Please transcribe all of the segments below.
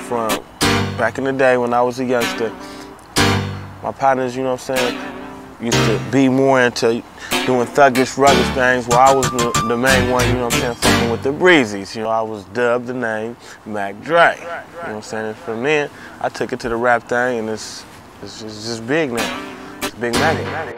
from back in the day when I was a youngster. My partners, you know what I'm saying, used to be more into doing thuggish, rugged things while I was the main one, you know what I'm saying, fucking with the breezies. You know, I was dubbed the name Mac Dre. You know what I'm saying? And from then, I took it to the rap thing, and it's just big now. It's Big Mac.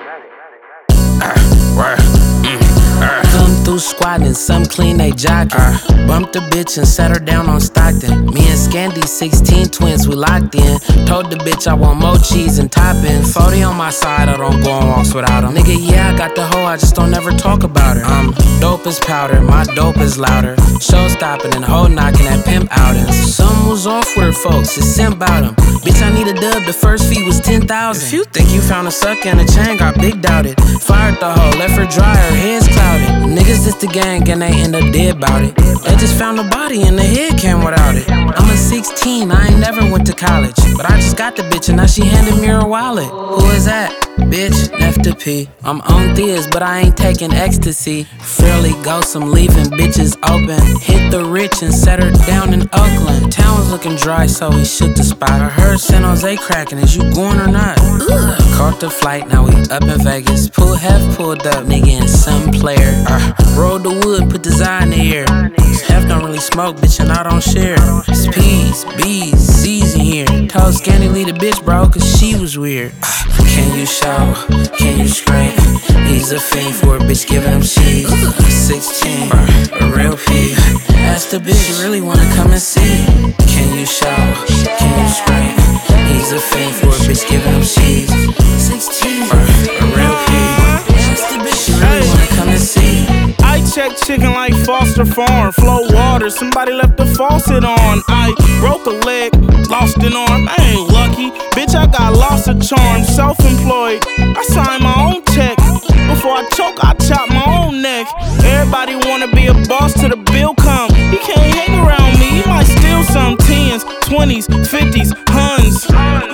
Come through squatting, some clean they jockin'. Bumped the bitch and set her down on Stockton. Me and Scandy, 16 twins, we locked in. Told the bitch I want more cheese and toppings. 40 on my side, I don't go on walks without him. Nigga, yeah, I got the hoe, I just don't ever talk about her. I'm dope as powder, my dope is louder. Show stopping and hoe knocking at pimp outings. Something was off with her folks, it's simp out him. Bitch, I need a dub, the first fee was 10,000. If you think you found a sucker and a chain, got big doubted. Fired the hoe, left her dry, her head's clouded. Niggas this the gang and they end up dead about it. They just found a body and the head came without it. I'm a 16, I ain't never went to college, but I just got the bitch and now she handed me her wallet. Who is that? Bitch, Nefta P. I'm on Theas, but I ain't taking ecstasy. Fairly ghost, I'm leaving bitches open. Hit the rich and set her down in Oakland. Town was looking dry, so we shook the spot. I heard San Jose cracking, is you going or not? Caught the flight, now we up in Vegas. Hef pulled up, nigga, and some player. Rolled the wood, put the Zai in the air. Hef don't really smoke, bitch, and I don't share. It's P's, B's, C's in here. Told Scandy leave the bitch, bro, cause she was weird. Can you shout? Can you scream? He's a fiend for a bitch giving him cheese. 16, a real P. Ask the bitch, you really wanna come and see? Can you shout? Can you scream? He's a fiend for a bitch giving him cheese. 16, a real P. Ask the bitch, you really wanna come and see? I check chicken like Foster Farm. Flow water, somebody left the faucet on. I broke a leg, lost an arm. I ain't lucky, bitch, I got lost of charm. Self-employed, I signed my own check. Before I choke, I chop my own neck. Everybody wanna be a boss till the bill come. He can't hang around me, he might steal some. 10s, 20s, 50s, Huns.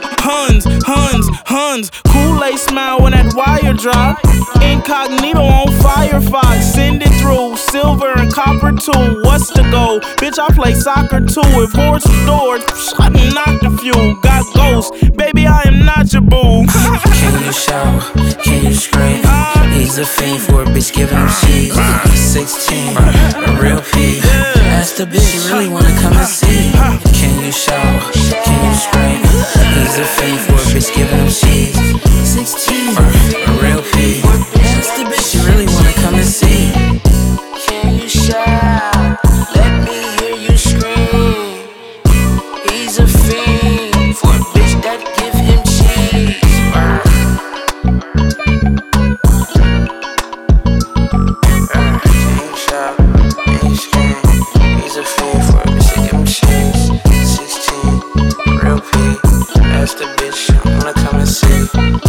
Kool-Aid smile when that wire drop. Incognito on Firefox, send it through. Silver and copper too, what's the goal? Bitch, I play soccer too. If horse doors, I done knocked a few. Got ghosts, baby, I am not your boo. Can you shout? Can you scream? He's a fiend for a bitch giving him cheese. 16, a real P. Ask the bitch, you really wanna come and see? Can you shout? Can you scream? He's a fiend for a bitch giving him cheese. 16, a real P. Ask the bitch, you really wanna come and see? Can you shout? Let me hear you scream. He's a fiend for a bitch that give him cheese. Can you shout? Can you scream? He's a fiend for a bitch that give him cheese. 16, real P. Ask the bitch, I wanna come and see.